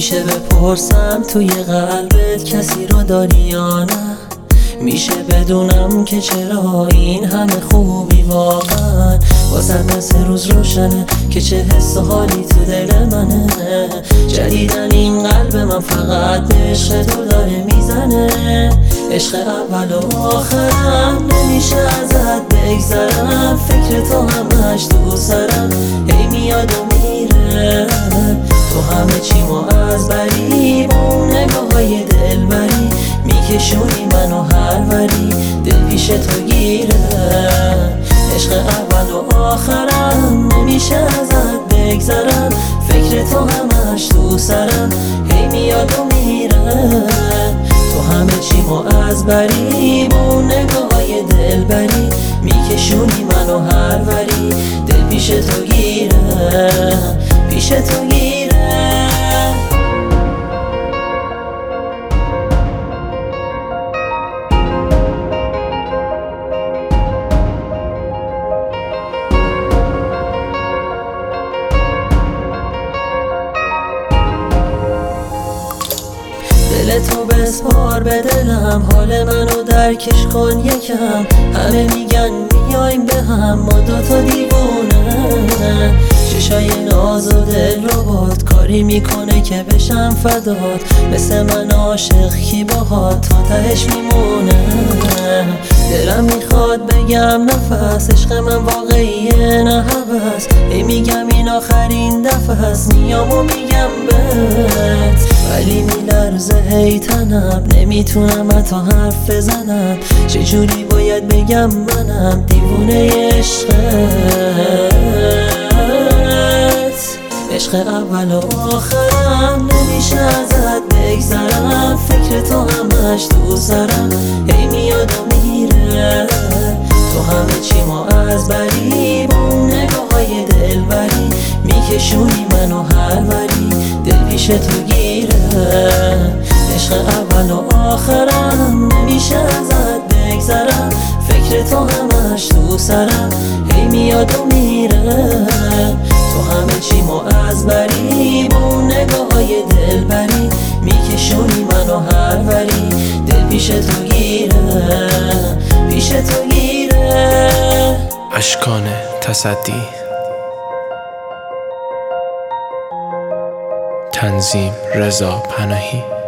میشه بپرسم توی قلبت کسی رو داری یا نه؟ میشه بدونم که چرا این همه خوبی واقعا؟ واسه مثل روز روشنه که چه حس و حالی تو دل منه. جدیدن این قلب من فقط به عشق تو داره میزنه. عشق اول و آخرم، نمیشه ازت بگذرم. فکر تو همش تو سرم، هی میاد و میره. تو همه چیمو از بری، با اون نگاهای دلبری میکشونی منو هر وری، دل پیش تو گیره. عشق اول و آخرم، نمیشه ازت بگذرم. فکر تو همش تو سرم، هی میاد و میره. تو همه چیمو از بری، با اون نگاهای دلبری میکشونی منو هر وری، دل پیش تو گیره، پیش تو گیره. دل تو بسپار به دلم، حال منو درکش کن یکم. همه میگن میایم به هم، ما دوتا دیوونه. چشای ناز و دل ربات کاری میکنه که بشم فدات. مثل من عاشق کی باهات تا تهش میمونه. دلم میخواد بگم نفس، عشق من واقعیه نه هوس. ای میگم این آخرین دفعه است، میام و میگم بهت، ولی میلرزه هی تنم. نمیتونم حتی حرف بزنم، چجوری باید بگم منم دیوونه عشقت. عشق اول و آخرم، نمیشه ازت بگذرم. فکر تو همش تو سرم، هی میاد و میره. تو همه چیمو از بری، با اون نگاهای دلبری میکشونی منو هر وری، دل پیش تو گیره. عشق اول و آخرم، نمیشه ازت بگذرم. فکر تو همش تو سرم، هی میاد و میره. تو همه چیمو از بری، با اون نگاهای دلبری میکشونی منو هر وری، دل پیش تو گیره، پیش تو گیره. اشکان تصدی، تنظیم رضا پناهی.